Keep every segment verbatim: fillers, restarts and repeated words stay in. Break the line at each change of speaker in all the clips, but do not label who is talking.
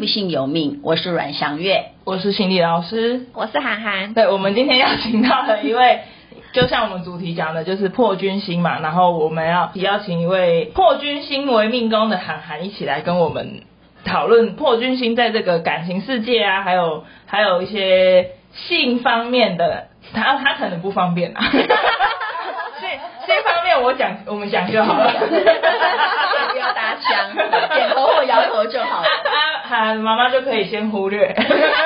不幸由命，我是阮祥月，
我是心理老师，
我是涵涵。
对，我们今天邀请到了一位，就像我们主题讲的，就是破军星嘛，然后我们要邀请一位破军星为命宫的涵涵一起来跟我们讨论破军星在这个感情世界啊，还有还有一些性方面的，他他可能不方便啊。性性方面我讲我们讲就好了，
不要搭腔，点头或摇头就好了。
啊啊，妈妈就可以先忽略。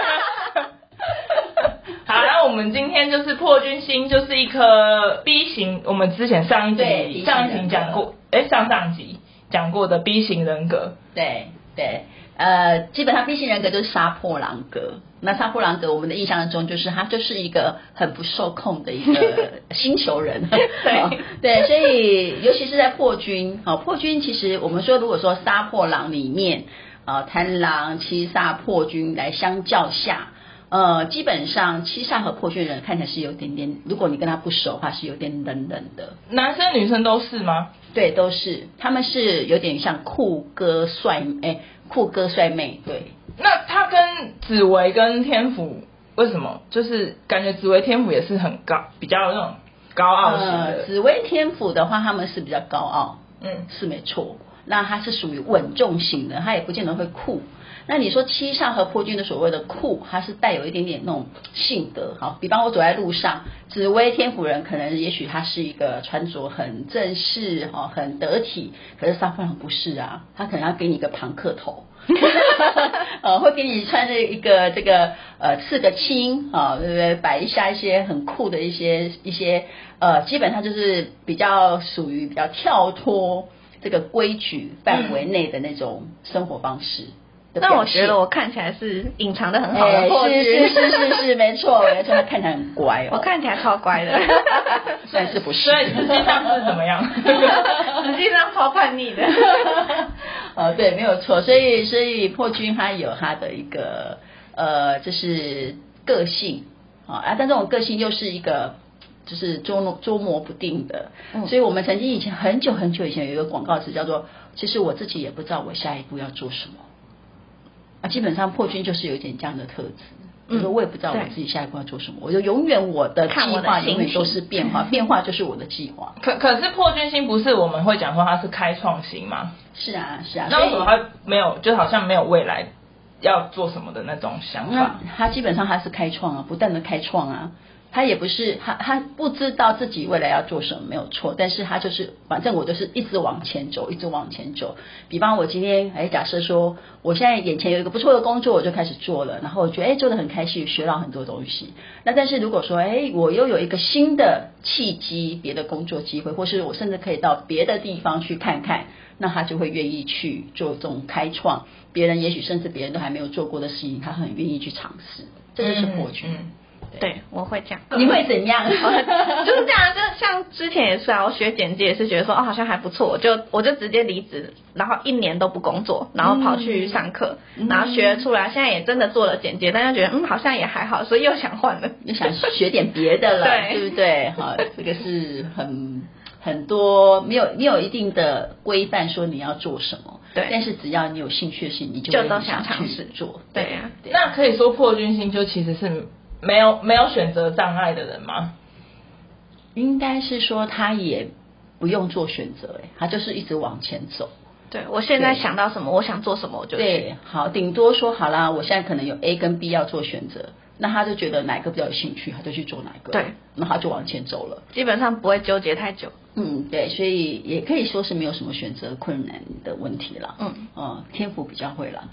好，那我们今天就是破军星，就是一颗 B 型，我们之前上一集上一集讲过，哎，上上集讲过的 B 型人格。
对对，呃，基本上 B 型人格就是杀破狼格。那杀破狼格，我们的印象中就是他就是一个很不受控的一个星球人。
对
对，所以尤其是在破军，好，破军其实我们说，如果说杀破狼里面，呃，贪狼、七煞、破军来相较下。呃，基本上七煞和破军人看起来是有点点，如果你跟他不熟的话，是有点冷冷的。
男生女生都是吗？
对，都是，他们是有点像酷哥帅，哎，酷哥帅妹。对，
那他跟紫微跟天府为什么？就是感觉紫微天府也是很高，比较那种高傲型的。
呃、紫微天府的话，他们是比较高傲，
嗯，
是没错。那他是属于稳重型的，他也不见得会酷。那你说七煞和破军的所谓的酷，它是带有一点点那种性格。好，比方我走在路上，紫微天府人可能也许他是一个穿着很正式哈，很得体，可是杀破狼不是啊，他可能要给你一个庞克头。呃，会给你穿着一个这个呃刺个青啊，对不对？摆一下一些很酷的一些一些呃，基本上就是比较属于比较跳脱这个规矩范围内的那种生活方式。
但我觉得我看起来是隐藏的很好的破军，
是是是是是，没错，没错，他看起来很乖哦，
我看起来超乖的，
但是不是？
所以实际上是怎么样？
实际上超叛逆的。
呃，对，没有错，所以所以破军他有他的一个呃，就是个性啊，但这种个性又是一个就是捉捉摸不定的，嗯、所以我们曾经以前很久很久以前有一个广告词叫做，其实我自己也不知道我下一步要做什么。啊，基本上破军就是有一点这样的特质，就是说我也不知道我自己下一步要做什么，我就永远我的计划永远都是变化，变化就是我的计划。
可可是破军星不是我们会讲说它是开创星吗？
是啊是啊，
那为什么它没有，就好像没有未来要做什么的那种想法？
他基本上他是开创啊，不断的开创啊。他也不是他他不知道自己未来要做什么，没有错，但是他就是反正我就是一直往前走，一直往前走。比方我今天哎，假设说我现在眼前有一个不错的工作，我就开始做了，然后我觉得哎做得很开心，学到很多东西。那但是如果说哎我又有一个新的契机，别的工作机会，或是我甚至可以到别的地方去看看，那他就会愿意去做这种开创，别人也许甚至别人都还没有做过的事情，他很愿意去尝试，这就是破军。嗯嗯
对，我会这样。
你会怎样？
就是这样，就像之前也是啊，我学简介也是觉得说哦，好像还不错，我就我就直接离职，然后一年都不工作，然后跑去上课，嗯、然后学出来，现在也真的做了简介，但是觉得嗯好像也还好，所以又想换了，
又想学点别的了，对, 对不对？好，这个是很很多没有没有一定的规范说你要做什么，
对，
但是只要你有兴趣的事情，你就
就都想尝试
做，
对呀、
啊。那可以说破军星就其实是。没有没有选择障碍的人吗？
应该是说他也不用做选择，哎，他就是一直往前走。
对，我现在想到什么，我想做什么，我就
对，好，顶多说好啦，我现在可能有 A 跟 B 要做选择，那他就觉得哪一个比较有兴趣，他就去做哪一个，
对，
那他就往前走了，
基本上不会纠结太久。
嗯，对，所以也可以说是没有什么选择困难的问题了。
嗯，
哦、嗯，天府比较会了，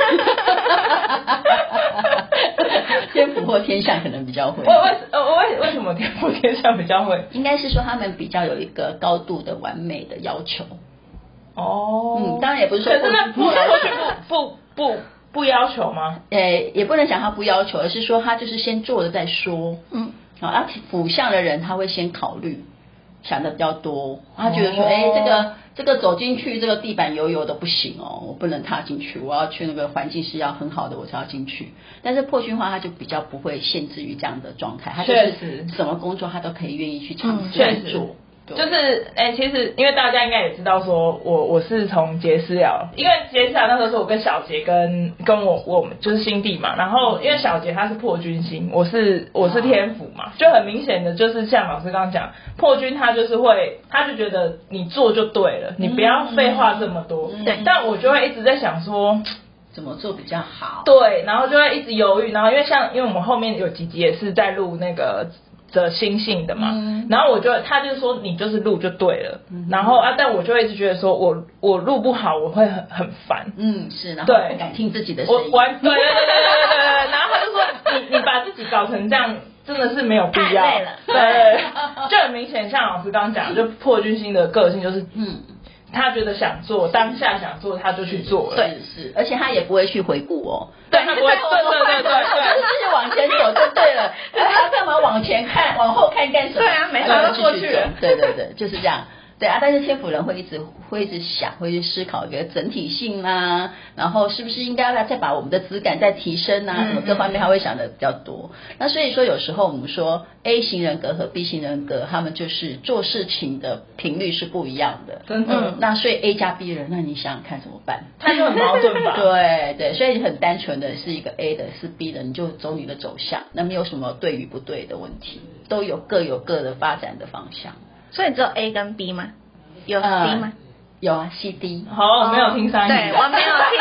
天府或天象可能比较会。
为为为为什么天府天象比较会？
应该是说他们比较有一个高度的完美的要求。
哦，
嗯，当然也不是说
可是那不不不不要求吗？
呃，也不能讲他不要求，而是说他就是先做了再说。嗯，好，啊，府相的人他会先考虑。想的比较多，他觉得说，哎、哦，这个这个走进去，这个地板油油的不行哦，我不能踏进去，我要去那个环境是要很好的，我才要进去。但是破军花他就比较不会限制于这样的状态，他就是什么工作他都可以愿意去尝试来做。
就是哎、欸，其实因为大家应该也知道说我我是从杰斯寮，因为杰斯寮那时候是我跟小杰跟跟我我们就是新弟嘛，然后因为小杰他是破军星，我是我是天府嘛，就很明显的就是像老师刚刚讲，破军他就是会他就觉得你做就对了，你不要废话这么多，
对、嗯，
但我就会一直在想说
怎么做比较好，
对，然后就会一直犹豫，然后因为像因为我们后面有几集也是在录那个的心性的嘛、嗯，然后我就他就说你就是录就对了，嗯、然后啊，但我就一直觉得说我我录不好我会很很烦，
嗯是，然后不敢听自己的声音，
我完对对对对对对对，然后他就说你你把自己搞成这样真的是没有必要，
太累了，
对，就很明显像老师刚刚讲，就破军星的个性就是嗯。他觉得想做，当下想做他就去做了，
对是，而且他也不会去回顾哦，
对，他不会，对对对对对，
就是继续往前走就对了，他干嘛往前看，往后看干什么？
对啊，没啥都过去了，
对对对，就是这样。对啊，但是天府人会一直会一直想，会去思考一个整体性啊，然后是不是应该再把我们的质感再提升啊，什么各方面他会想的比较多。那所以说有时候我们说 A 型人格和 B 型人格，他们就是做事情的频率是不一样的。
真的。
嗯、那所以 A 加 B 人，那你想想看怎么办？
他就很矛盾吧？
对对，所以很单纯的是一个 A 的，是 B 的，你就走你的走向，那没有什么对与不对的问题，都有各有各的发展的方向。
所以只有 A 跟 B 吗？有 C 吗、呃？
有啊 ，C D。
好，我没有听上一集。
对，我没有听。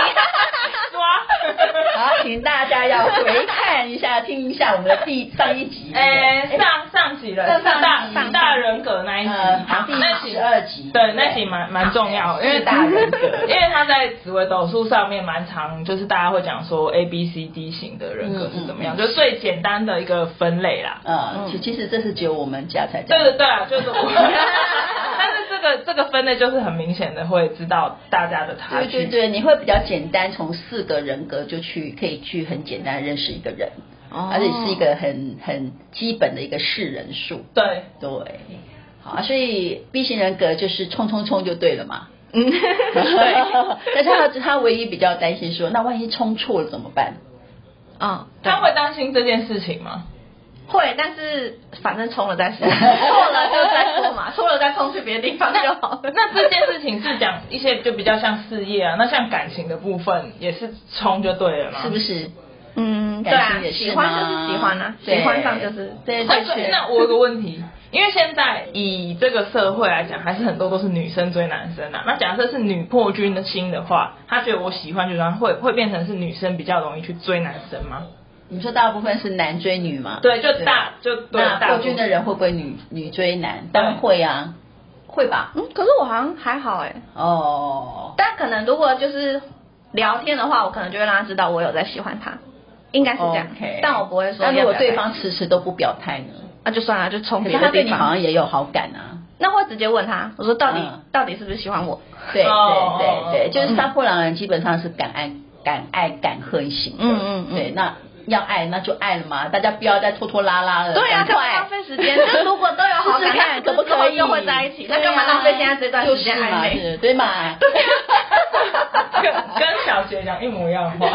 好，请大家要回看一下，听一下我们的第上一集。
哎、欸，上上集了，
上
大上大人格那一集，
呃、第十二集。
对，那集蛮蛮重要，因为
大人格，
因为他在紫微斗数上面蛮常，就是大家会讲说 A B C D 型的人格是怎么样，嗯嗯、就是最简单的一个分类啦。
嗯，其其实这是只有我们家才
对对对啊，就是我。但是这个这个分类就是很明显的会知道大家的差距。
对对对，你会比较简单，从四个人格就去可以去很简单认识一个人，哦、而且是一个很很基本的一个识人数。
对
对，好啊，所以 B 型人格就是冲冲冲就对了嘛。
嗯，
对。但是他他唯一比较担心说，那万一冲错了怎么办？
啊、哦，
他会担心这件事情吗？
会，但是反正冲了再说，错了就再说嘛，错了再冲去别的地方就好了。
那这件事情是讲一些就比较像事业啊，那像感情的部分也是冲就对了嘛，
是不是？
嗯，对啊，喜欢就是喜欢啊，喜欢上就是对对
对。那我有个问题，因为现在以这个社会来讲，还是很多都是女生追男生啊。那假设是女破军的心的话，他觉得我喜欢就喜欢，会会变成是女生比较容易去追男生吗？
你说大部分是男追女嘛？
对，就大就对。
那破军的人会不会女女追男？当然会啊，会吧？
嗯，可是我好像还好哎。
哦。
但可能如果就是聊天的话，我可能就会让他知道我有在喜欢他，应该是这样。
Okay.
但我不会说要不要。
那如果对方迟迟都不表态呢？
那就算了，就冲别的地方。
他对你好像也有好感啊。
那会直接问他，我说到底、嗯、到底是不是喜欢我？
对对对对，就是杀破狼人基本上是敢爱敢爱敢恨型的。
嗯嗯嗯。
对，那。要爱那就爱了嘛，大家不要再拖拖拉拉了。
对啊，干嘛浪费时间？就如果都有好感，
看可不可以
就会在一起。那干嘛浪费现在这段时间暧昧？
就是对嘛？
跟跟小杰讲一模一样的话。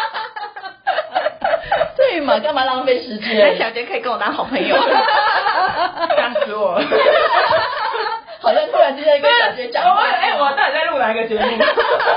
对嘛？干嘛浪费时间？
那小杰可以跟我当好朋友。
吓死我了！
好像突然之间跟小杰讲话。
哎，我到底在录哪一个节目？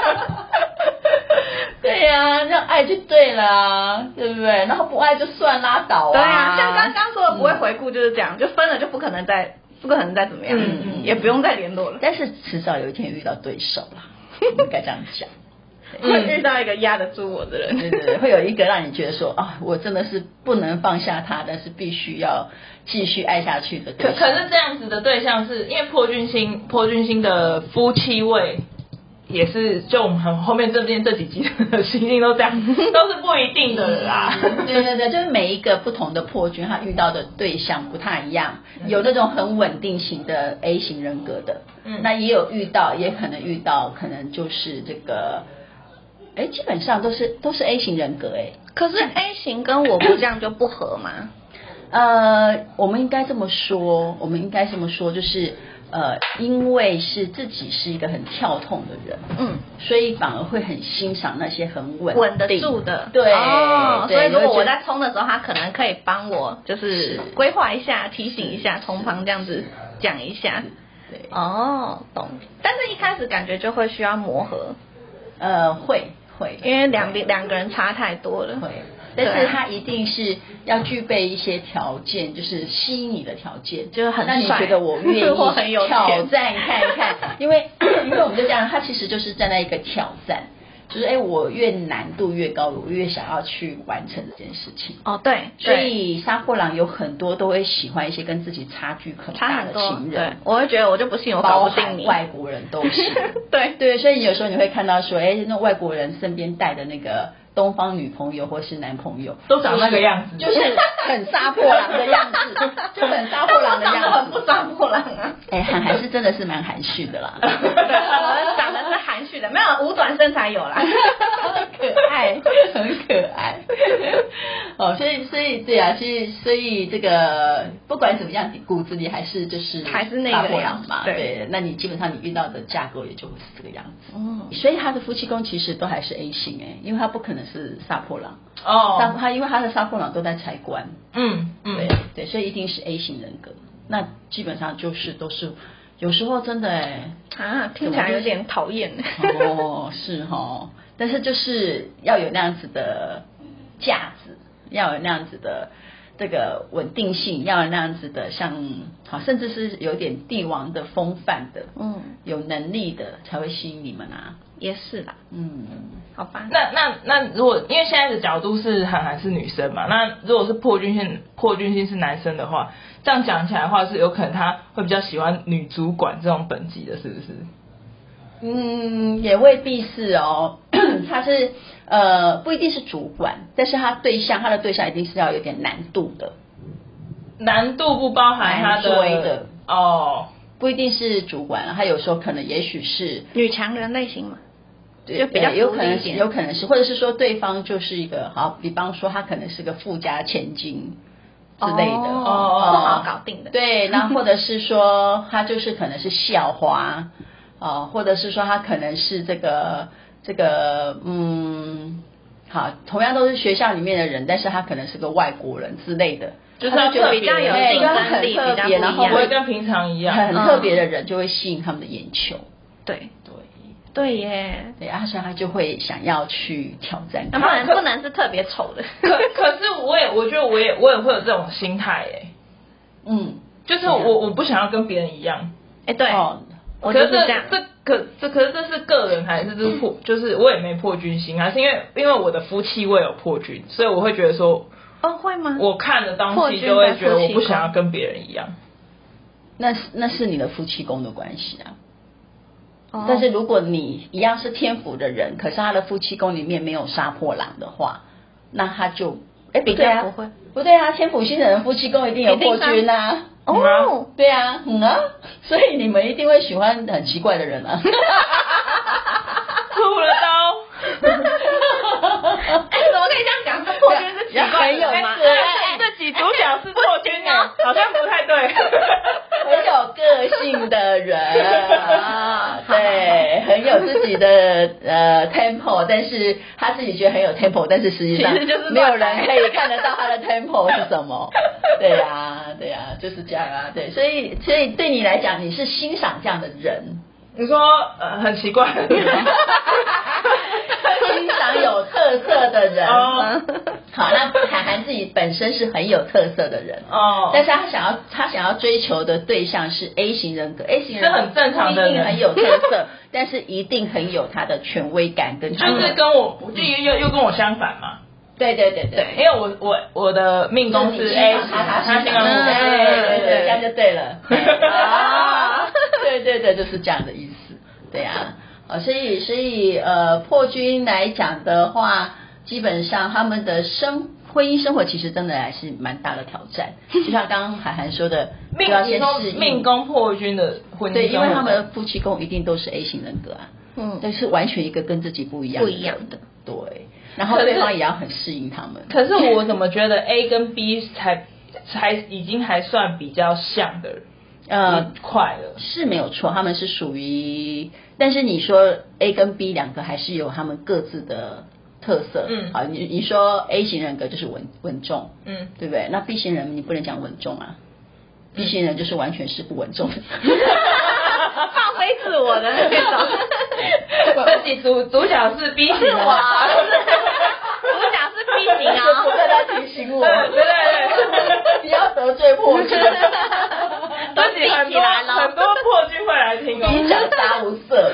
对呀、啊，要爱就对了，对不对？然后不爱就算拉倒啊。
对啊，像刚刚说的不会回顾就是这样，嗯、就分了就不可能再不可能再怎么样，嗯嗯，也不用再联络了。
但是迟早有一天遇到对手啦，应该这样讲。
会遇到一个压得住我的人，
对对对，会有一个让你觉得说啊，我真的是不能放下他，但是必须要继续爱下去的对
象。可可是这样子的对象是因为破军星，破军星的夫妻位。也是，就我们很后面这边这几集的星星都这样，都是不一定的啦。
对对对，就是每一个不同的破军，他遇到的对象不太一样，有那种很稳定型的 A 型人格的，嗯，那也有遇到，也可能遇到，可能就是这个，哎，基本上都是都是 A 型人格哎。
可是 A 型跟我不这样就不合吗？
呃，我们应该这么说，我们应该这么说，就是。 呃，因为是自己是一个很跳痛的人，
嗯，
所以反而会很欣赏那些很稳
稳得住的，
对，
哦，
对
所以如果我
你会觉得
在冲的时候，他可能可以帮我就是
是
规划一下、提醒一下，从旁这样子讲一下。
对，
哦，懂。但是一开始感觉就会需要磨合，
呃，会会，
因为两边两个人差太多了。
会，但是他一定是要具备一些条件，就是吸引你的条件，
就是很帅
让你觉得我愿意
我很有钱
挑战看一看，因为因为我们就这样，他其实就是站在一个挑战。就是哎，我越难度越高，我越想要去完成这件事情。
哦，对，
所以杀破狼有很多都会喜欢一些跟自己差距很大的
差很多。
情人，
对，我会觉得我就不信我搞
包
不定你。
含外国人都是。
对
对，所以有时候你会看到说，哎，那外国人身边带的那个东方女朋友或是男朋友，
都长那个样子，
就是很杀破狼的样子，就很杀破狼的样子，
很不杀破狼啊。
哎，韩寒是真的是蛮含蓄的啦。
对，我长得是含蓄的，没有五短身材有啦。
很可爱，很可爱。哦，所以所以对啊，其实所以这个不管怎么样，骨子里还是就是
还是那个
杀破狼嘛。
对
对，那你基本上你遇到的架构也就会是这个样子。
嗯，
所以他的夫妻宫其实都还是 A 型哎，因为他不可能是杀破狼。
哦，
杀他因为他的杀破狼都在财官。
嗯嗯，
对对，所以一定是 A 型人格。那基本上就是都是。有时候真的哎，
啊，听起来有点讨厌。
哦，是哦，但是就是要有那样子的架子，要有那样子的这个稳定性，要有那样子的像好，甚至是有点帝王的风范的，
嗯，
有能力的才会吸引你们啊。
也是啦，
嗯，
好吧。
那那那如果因为现在的角度是韩寒是女生嘛，那如果是破军星破军星是男生的话，这样讲起来的话是有可能他会比较喜欢女主管这种等级的，是不是？
嗯，也未必是哦，他是呃不一定是主管，但是他对象他的对象一定是要有点难度的，
难度不包含他
难追的
哦，
不一定是主管了，他有时候可能也许是
女强人类型嘛。
对，
就比较
有可能是
独立一点
有可能是，或者是说对方就是一个好，比方说他可能是个富家千金之类的，
哦
哦
不好搞定的。
对，然后或者是说他就是可能是校花，哦，或者是说他可能是这个这个嗯，好，同样都是学校里面的人，但是他可能是个外国人之类的，
就是
他就觉得
比较有
哎
竞争力
就很特别，
比较不一样
然后
不会跟平常一样，
很特别的人就会吸引他们的眼球，
对
对。
对耶，
对啊，所以他就会想要去挑战。
那不能不能是特别丑的。
可可是我也我觉得我也我也会有这种心态哎，
嗯，
就是我我不想要跟别人一样，
哎，对，
哦，
我
可这
就是是这样。
这可这可是这是个人还是这是破？就是我也没破军星，还是因为因为我的夫妻位有破军，所以我会觉得说，
哦，会吗？
我看的东
破军
西就会觉得
在夫妻
我不想要
宫
跟别人一样。
那是那是你的夫妻宫的关系啊。
哦
但是如果你一样是天府的人，可是他的夫妻宫里面没有杀破狼的话，那他就哎不对啊，
比较不会
不对啊，天府星的人夫妻宫一定有破军啊。
哦，
对啊，嗯啊，所以你们一定会喜欢很奇怪的人啊。
吐了刀。
哎，怎么可以这样讲？这破军是奇怪的人吗？
很有个爱
这几主角是破军啊，好像不太对。
很有个性的人
啊
对，很有自己的呃 tempo， 但是他自己觉得很有 tempo， 但是实际上
其实就是
没有
乱来
人可以看得到他的 tempo 是什么。对呀、对呀、就是这样啊。对，所以所以对你来讲，你是欣赏这样的人。
你说呃很奇怪的人吗，
欣赏有特色的人。
哦
好，那韩寒自己本身是很有特色的人
哦
但是他想要他想要追求的对象是 A 型人格，A 型人格
是很正常的人
不一定很有特色，但是一定很有他的权威感跟他的
就是跟我就又又跟我相反嘛。
对对对对，
因为我我我的命宫是 A 型，
他
他欣赏我，
对对对，这样就对了。
啊
对对对，就是这样的意思。对啊，啊，所以所以呃，破军来讲的话，基本上他们的生婚姻生活其实真的还是蛮大的挑战，就像刚刚海涵说的，
命
就要
你说
先适应
命宫破军的婚姻
对，因为
生活
他们的夫妻宫一定都是 A 型人格啊，
嗯，
但是完全一个跟自己不一样
不一样的，
对，然后对方也要很适应他们。
可是我怎么觉得 A 跟 B 才才已经还算比较像的
呃
快了，
是没有错，他们是属于，但是你说 A 跟 B 两个还是有他们各自的特色。
嗯，
好，你你说 A 型人格就是稳稳重，
嗯，
对不对？那 B 型人你不能讲稳重啊。B 型人就是完全是不稳重的，
放飞自我的那种。
自己主主角是 B 型
是我啊，
的，
主角是 B 型啊，
不在他提醒我，
对对对，
不要得罪破军，
都记起来了，很多破军会来听哦，
你讲杀无赦。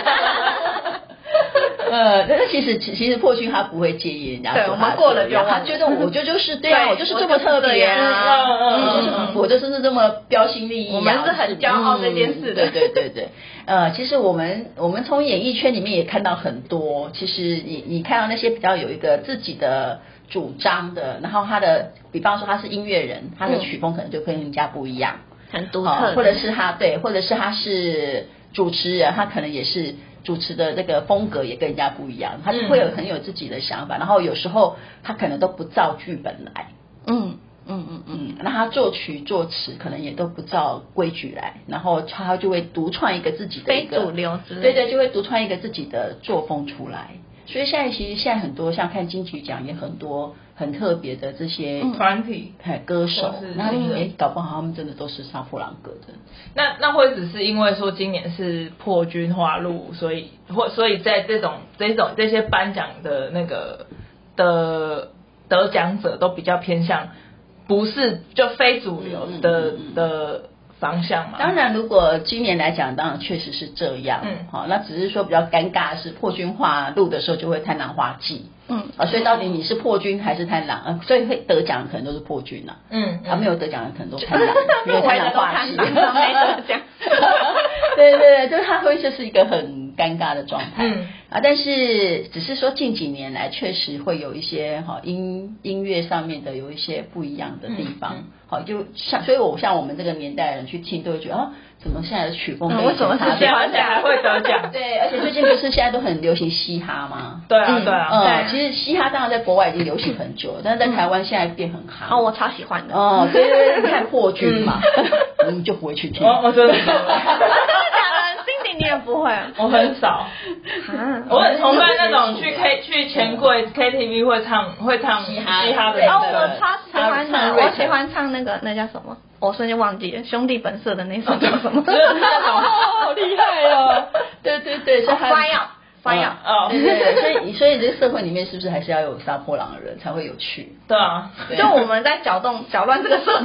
呃，但是其实其实破军他不会介意人家说他，
对，我们过了就忘了，
他觉得我就就是对啊，我就是这么特别啊，嗯，我就是这么标新立异啊，
我们是很骄傲这件事的，
对对对对。呃，其实我们我们从演艺圈里面也看到很多，其实你你看到那些比较有一个自己的主张的，然后他的，比方说他是音乐人，他的曲风可能就跟人家不一样，
很独特，
或者是他对，或者是他是主持人，他可能也是。主持的这个风格也跟人家不一样，他就会有很有自己的想法，嗯、然后有时候他可能都不照剧本来，
嗯嗯嗯嗯，
那他作曲作词可能也都不照规矩来，然后他就会独创一个自己的一个
非主流之类的，
对对，就会独创一个自己的作风出来。所以现在其实现在很多像看金曲奖也很多很特别的这些
团体、
歌手，那
嗯、
哎搞不好他们真的都是杀破狼格的。
那那会只是因为说今年是破军花路，所以或所以在这种这种这些颁奖的那个的得奖者都比较偏向不是就非主流的、嗯嗯嗯、的。方向嘛，
当然，如果今年来讲，当然确实是这样。嗯，好，那只是说比较尴尬的是，破军化录的时候就会贪狼化忌。嗯，啊，所以到底你是破军还是贪狼？呃，所以会得奖可能都是破军啊。嗯，他、啊、没有得奖的可能都贪狼，因为贪狼化忌。没得奖。对对对，就是他会就是一个很尴尬的状态。嗯啊，但是只是说近几年来确实会有一些哈音音乐上面的有一些不一样的地方。嗯嗯好，就像所以，我像我们这个年代的人去听，都会觉得啊，怎么现在的曲风跟以前差别？
而且还会得奖。
对，而且最近不是现在都很流行嘻哈吗？
对啊，对啊。
嗯，其实嘻哈当然在国外已经流行很久了，但是在台湾现在变很夯。
哦，我超喜欢的。
哦，对对对，你看破军嘛，我们就不会去听。
哦，我真的。
你也不会，
我很少，我很崇拜那种去 K 去钱柜 K T V 会唱会唱嘻哈嘻哈的。
哦，我超喜欢的，我喜欢唱那个那叫什么？我瞬间忘记了，兄弟本色的那首叫什么？
好厉害哦！对对对，所以
发要发要
哦，对对对，所以所以这个社会里面是不是还是要有杀破狼的人才会有趣？
对啊，
就我们在搅动搅乱这个社会。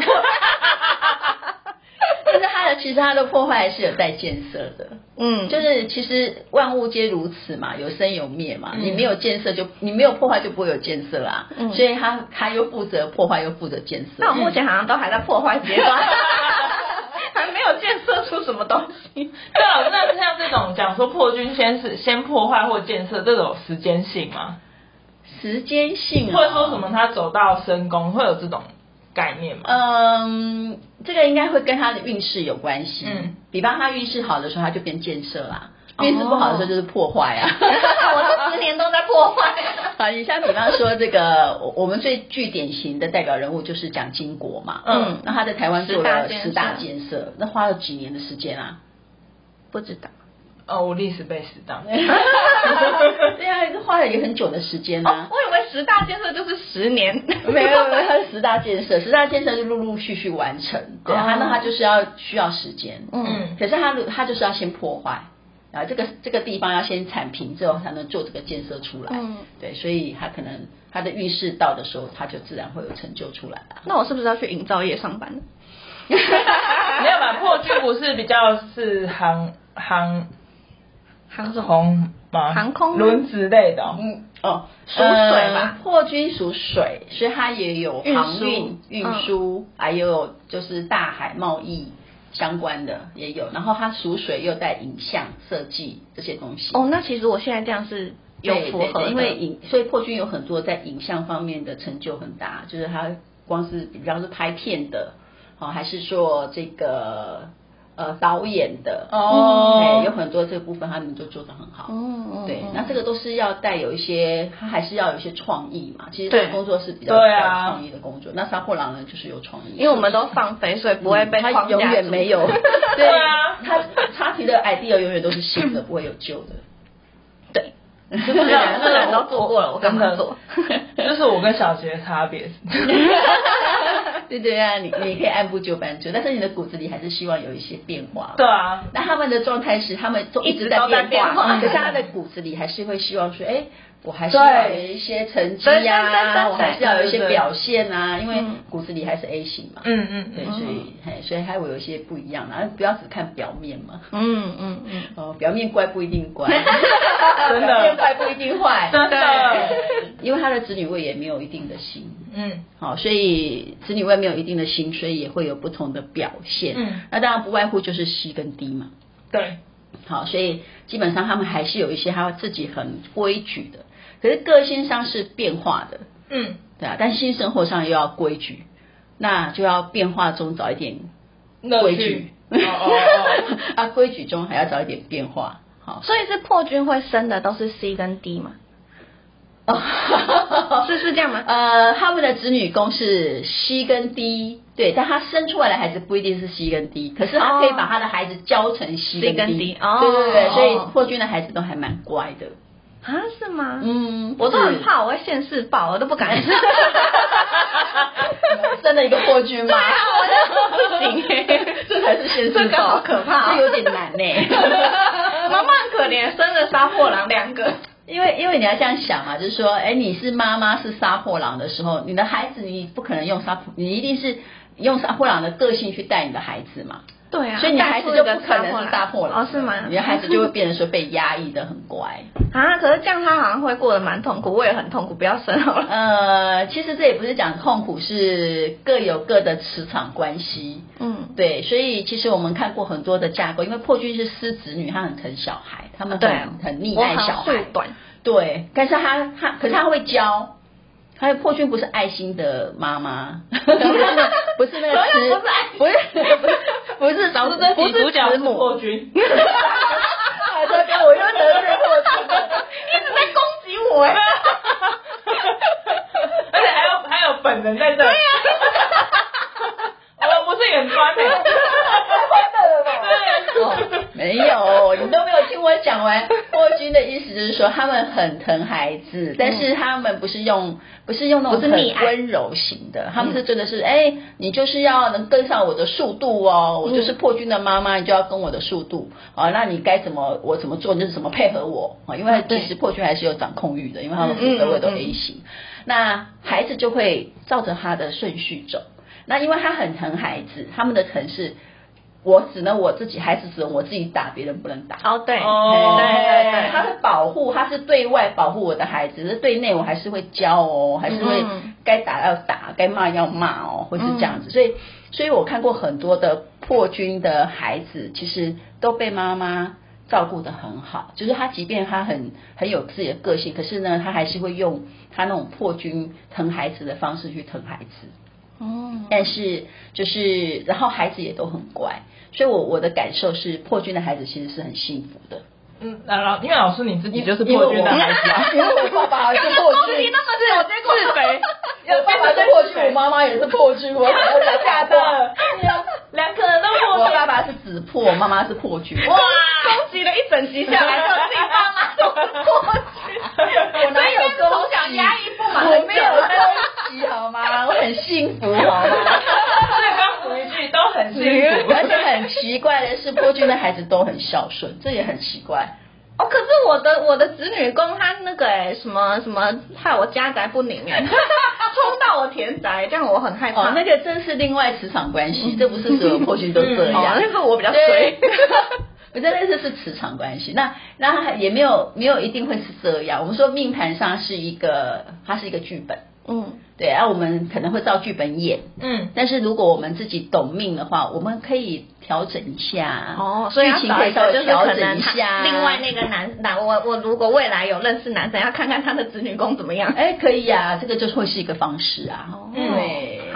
但是它的其实它的破坏是有带建设的，嗯，就是其实万物皆如此嘛，有生有灭嘛，嗯、你没有建设就你没有破坏就不会有建设啦，嗯，所以他他又负责破坏又负责建设。
那我目前好像都还在破坏阶段，还没有建设出什么东西。
对啊，那像这种讲说破军先是先破坏或建设，这种时间性吗？
时间性、
哦，或者说什么他走到深宫会有这种概念吗？
嗯，这个应该会跟他的运势有关系。嗯，比方他运势好的时候，他就变建设啦；运势不好的时候就是破坏啊。
我这十年都在破坏。
好，你像比方说这个，我我们最具典型的代表人物就是蒋经国嘛。嗯，那他在台湾做了十大建设，那花了几年的时间啊？
不知道。
哦，我历史背十大。
对啊，花了也很久的时间啊、
哦。我以为十大建设就是十年，
没有没有，它是十大建设，十大建设就陆陆续续完成。对，它、哦、那它就是要需要时间。嗯，可是它它就是要先破坏，然后这个这个地方要先铲平之后才能做这个建设出来。嗯，对，所以它可能它的运势到的时候，它就自然会有成就出来了。
那我是不是要去营造业上班？
没有吧？破军不是比较是航航。
航
空吗？
航空
轮之类的、哦，
嗯哦，
属水吧、
呃？破军属水，所以它也有航运、运输，嗯、还有就是大海贸易相关的也有。然后它属水又带影像设计这些东西。
哦，那其实我现在这样是有符合的，
对对对，因为影，所以破军有很多在影像方面的成就很大，就是它光是比方是拍片的，哦，还是说这个。 呃导演的
哦，
哎，有很多这个部分他们都做得很好。
嗯
对，那这个都是要带有一些，他还是要有一些创意嘛。其实这个工作是比较
对
有
啊
创意的工作。那杀破狼呢，就是有创意，
因为我们都放飞，所以不会被
他
框架住。
永远没有。
对啊，
他他提的 idea 永远都是新的，不会有旧的。
对。就是人那人都做过了，我干嘛做？
就是我跟小杰的差别。
对对啊，你你可以按部就班做，但是你的骨子里还是希望有一些变化。
对啊，
那他们的状态是，他们都
一直都在变化，
可是他的骨子里还是会希望说，哎，我还是要有一些成绩呀，我还是要有一些表现啊，因为骨子里还是 A 型嘛。
嗯嗯，
对，所以所以还会有一些不一样的，不要只看表面嘛。
嗯嗯嗯，
哦，表面乖不一定乖，
真的，
表面坏不一定坏，
真的，
因为他的子女位也没有一定的心。
嗯，
好，所以子女位没有一定的心，所以也会有不同的表现。
嗯，
那当然不外乎就是 C 跟 D 嘛。
对，
好，所以基本上他们还是有一些他自己很规矩的，可是个性上是变化的。
嗯，
对啊，但性生活上又要规矩，那就要变化中找一点规矩。
哦哦哦，
啊，规矩中还要找一点变化。好，
所以是破军会生的都是 C 跟 D 嘛？是是这样吗？
呃，他们的子女宫是 C 跟 D， 对，但他生出来的孩子不一定是 C 跟 D， 可是他可以把他的孩子教成 C 跟 D，,
D 哦，
对对对，所以破军的孩子都还蛮乖的。
啊，是吗？
嗯，
我都很怕我会现世报，我都不敢。
生了一个破军吗？
对啊，我就不行哎，
这才是现世报，
这个好可怕，
这有点难呢。
妈妈很可怜，生了杀破狼两个。
因为因为你要这样想嘛，就是说，哎，你是妈妈是杀破狼的时候，你的孩子你不可能用杀破，你一定是用杀破狼的个性去带你的孩子嘛。
对啊，
所以你的孩子就不可能是杀破狼
哦，是吗？
你的孩子就会变成说被压抑的很乖
啊。可是这样他好像会过得蛮痛苦，我也很痛苦，不要生好了。
呃，其实这也不是讲痛苦，是各有各的磁场关系。
嗯，
对，所以其实我们看过很多的架构，因为破军是狮子女，她很疼小孩，他们很、啊、很溺爱小孩。对，但是他他可是他会教。还有破军不是爱心的妈妈，不是那不是那个慈，不是不是不是
导致这
不是慈母
破军。
好的，我又得罪破军了，
一直在攻击我哎，
而且还有还有本人在这。对呀、啊，我不是远端的，
太坏了吧？哦，没有，你都没有听我讲完。破军的意思就是说，他们很疼孩子，但是他们不是用不是用那种很温柔型的，他们是真的是，哎，你就是要能跟上我的速度哦，我就是破军的妈妈，你就要跟我的速度啊，那你该怎么我怎么做，你就是怎么配合我啊，因为其实破军还是有掌控欲的，因为他们负责位都 A 型，那孩子就会照着他的顺序走。那因为他很疼孩子，他们的疼是。我只能我自己，孩子只能我自己打，别人不能打。
哦，对，
哦，
对对对，
他是保护，他是对外保护我的孩子，是对内我还是会教哦，还是会该打要打，该骂要骂哦，或是这样子。所以，所以我看过很多的破军的孩子，其实都被妈妈照顾得很好，就是他即便他很很有自己的个性，可是呢，他还是会用他那种破军疼孩子的方式去疼孩子。
哦，
但是就是然后孩子也都很乖，所以我我的感受是破军的孩子其实是很幸福的。
嗯，老因为老师你自己就是破军的孩子啊，
因为我爸爸是破军，
你那么是有结果
自卑，
我爸爸是破军，我妈妈也是破军，我才要讲假的。
对啊，两个人都破军，
我爸爸是子破，我妈妈是破军。
哇，恭喜了一整集下来，就自己爸妈都是破军，
我哪有恭喜？
从小压抑不满，
我没有恭喜好吗？我很幸福好吗？
所以刚补一句，都很幸福。
而且很奇怪的是，破军的孩子都很孝顺，这也很奇怪。
哦，可是我的我的子女宫他那个哎什么什么害我家宅不宁哎，冲到我田宅，这样我很害怕。
哦，那个真是另外磁场关系，这不是所有破军都这样。
哦，那个我比较衰。
我觉得那是磁场关系，那那也没有没有一定会是这样。我们说命盘上是一个，它是一个剧本。
嗯，
对，然后我们可能会照剧本演，
嗯，
但是如果我们自己懂命的话，我们可以调整一下
哦，所以
剧情可以稍微调整一下。
另外那个男男，我我如果未来有认识男生，要看看他的子女宫怎么样。
哎，可以啊，这个就会是一个方式啊。
哦，
对，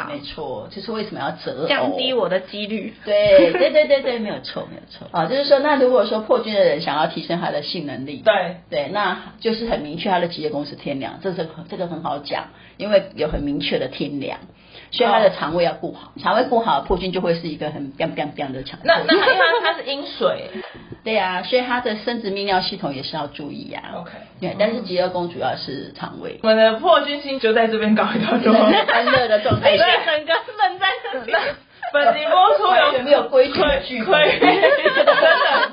好，
没错，就是为什么要择偶，
降低我的几率。
对对对对对，没有错没有错啊，就是说，那如果说破军的人想要提升他的性能力，
对
对，那就是很明确他的职业宫是天梁，这是这个很好讲，因为有很明确的天梁。所以他的肠胃要顾好，肠胃顾好，破军就会是一个很 biang biang biang 的肠。
那那因为它是阴水，
对呀、啊，所以他的生殖泌尿系统也是要注意呀、啊。
OK，
对，但是极恶宫主要是肠胃。
我们的破军星就在这边搞一段落，
安乐的状态下，
整个愣在那边。
本集播出有
完全没有规矩的剧本，
真的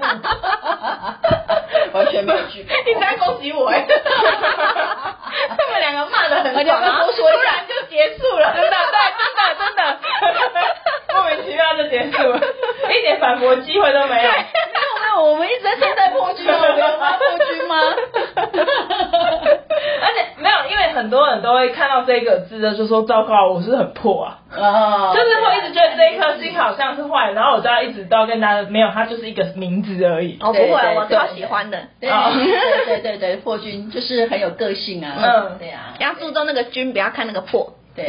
完全没有剧本。
你在攻击我哎！他们两个骂得很爽，
然后突
然就结束了，
真的对，真的真的，莫名其妙就结束了，一点反驳机会都没有。
没有没有，我们一直在称赞破军啊，我们有骂破军吗？
而且没有，因为很多人都会看到这个字的，就说糟糕，我是很破啊。
哦，
就是会一直觉得这一颗星好像是坏，然后我就要一直都要跟大家没有，它就是一个名字而已。
哦，不会，我超喜欢的。
对对对对对，破军就是很有个性啊。嗯，对啊，
要注重那个军，不要看那个破。
对。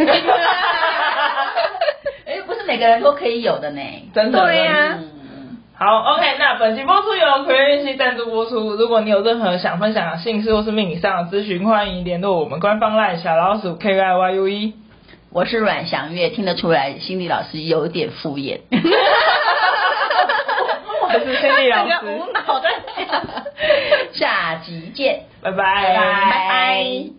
哎，不是每个人都可以有的呢。
真的。
对呀。
好 ，OK， 那本期播出由葵源运气赞助播出。如果你有任何想分享的姓氏或是命理上的咨询，欢迎联络我们官方 LINE 小老鼠 K I Y U E。
我是阮祥月，听得出来心理老师有点敷衍。
我是心理老师，
无脑在讲。
下集见，
拜拜，
拜拜。